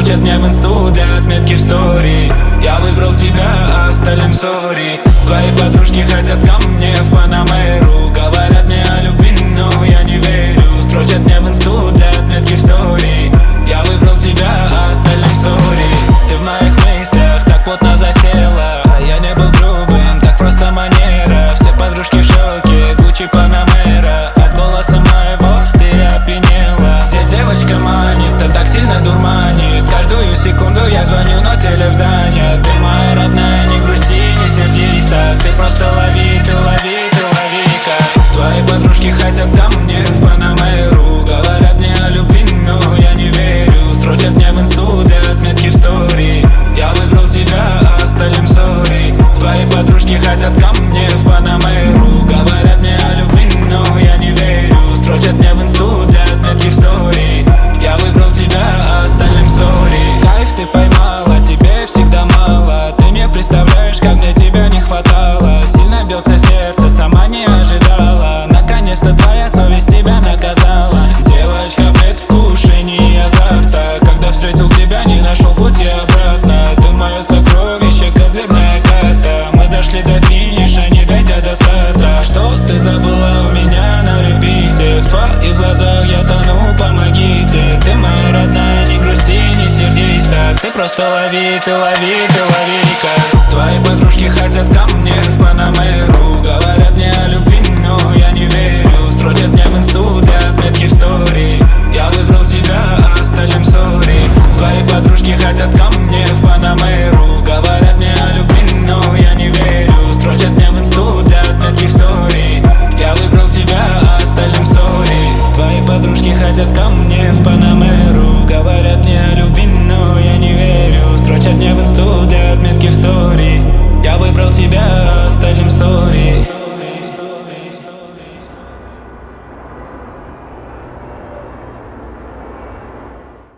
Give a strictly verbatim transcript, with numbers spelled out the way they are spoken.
Строчат мне в инсту для отметки в стори. Я выбрал тебя, а остальным сори. Твои подружки хотят ко мне в Панамеру. Говорят мне о любви, но я не верю. Строчат мне в инсту для отметки в стори. Я выбрал тебя, а остальным сори. Ты в моих мыслях так плотно засела, а я не был грубым, так просто манера. Все подружки в шоке, Гуччи, Панамера. От голоса моего ты опьянела. Где девочка манит, та так сильно дурманит. Каждую секунду я звоню, но телефон занят. Ты моя родная, не грусти, не сердись так. Ты просто лови, ты лови, ты лови-ка. Твои подружки хотят ко мне в Панамеру. Говорят мне о любви, но я не верю. Строчат мне в инсту для отметки в стори. Я выбрал тебя, а остальным сори. Твои подружки хотят ко мне в Панамеру. Говорят мне о любви, но я не верю. Строчат мне в инсту для отметки в стори. Я выбрал тебя, а остальным сори. Кайф ты поймала, тебе всегда мало. Ты не представляешь, как мне тебя не хватало. Сильно бьется сердце, сама не ожидала. Наконец-то твоя совесть тебя наказала. Девочка, предвкушение азарта. Когда встретил тебя, не нашел пути обратно. Ты мое сокровище, козырная карта. Мы дошли до финиша, не дойдя до старта. Что ты забыла у меня на репите? В твоих глазах я тону, помогите. Ты моя родная, не грусти, не сердись так. Ты просто лови, ты лови, ты лови-ка. Твои подружки хотят ко мне в Панамеру. Говорят мне о любви, но я не верю. Строчат мне в инсту для отметки в стори. Я выбрал тебя, а остальным сори. Твои подружки хотят ко